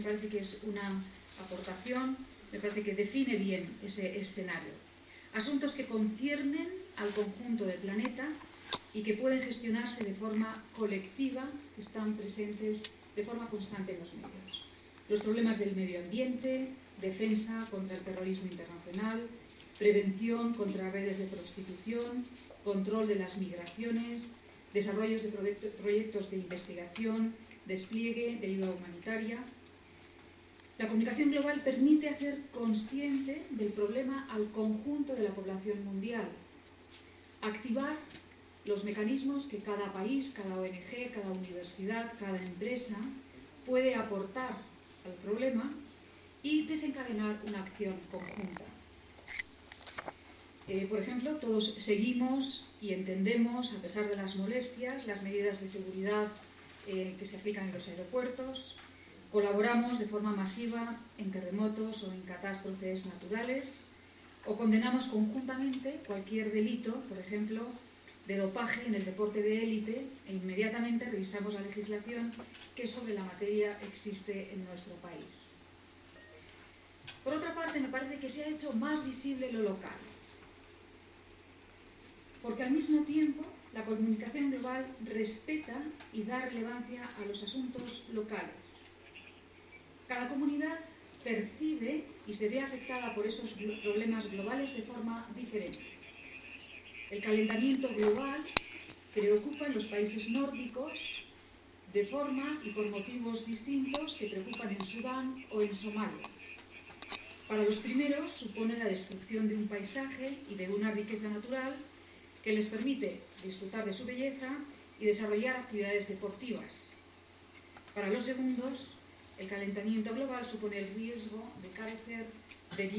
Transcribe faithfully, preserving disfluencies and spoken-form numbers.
parece que es una aportación, me parece que define bien ese escenario. Asuntos que conciernen al conjunto del planeta y que pueden gestionarse de forma colectiva, que están presentes de forma constante en los medios. Los problemas del medio ambiente, defensa contra el terrorismo internacional, prevención contra redes de prostitución, control de las migraciones, desarrollos de proyectos de investigación, despliegue de ayuda humanitaria. La comunicación global permite hacer consciente del problema al conjunto de la población mundial, activar los mecanismos que cada país, cada O N G, cada universidad, cada empresa puede aportar al problema y desencadenar una acción conjunta. Eh, por ejemplo, todos seguimos y entendemos, a pesar de las molestias, las medidas de seguridad eh, que se aplican en los aeropuertos, colaboramos de forma masiva en terremotos o en catástrofes naturales, o condenamos conjuntamente cualquier delito, por ejemplo, de dopaje en el deporte de élite, e inmediatamente revisamos la legislación que sobre la materia existe en nuestro país. Por otra parte, me parece que se ha hecho más visible lo local, porque al mismo tiempo la comunicación global respeta y da relevancia a los asuntos locales. Cada comunidad percibe y se ve afectada por esos problemas globales de forma diferente. El calentamiento global preocupa en los países nórdicos de forma y por motivos distintos que preocupan en Sudán o en Somalia. Para los primeros supone la destrucción de un paisaje y de una riqueza natural que les permite disfrutar de su belleza y desarrollar actividades deportivas. Para los segundos, el calentamiento global supone el riesgo de carecer de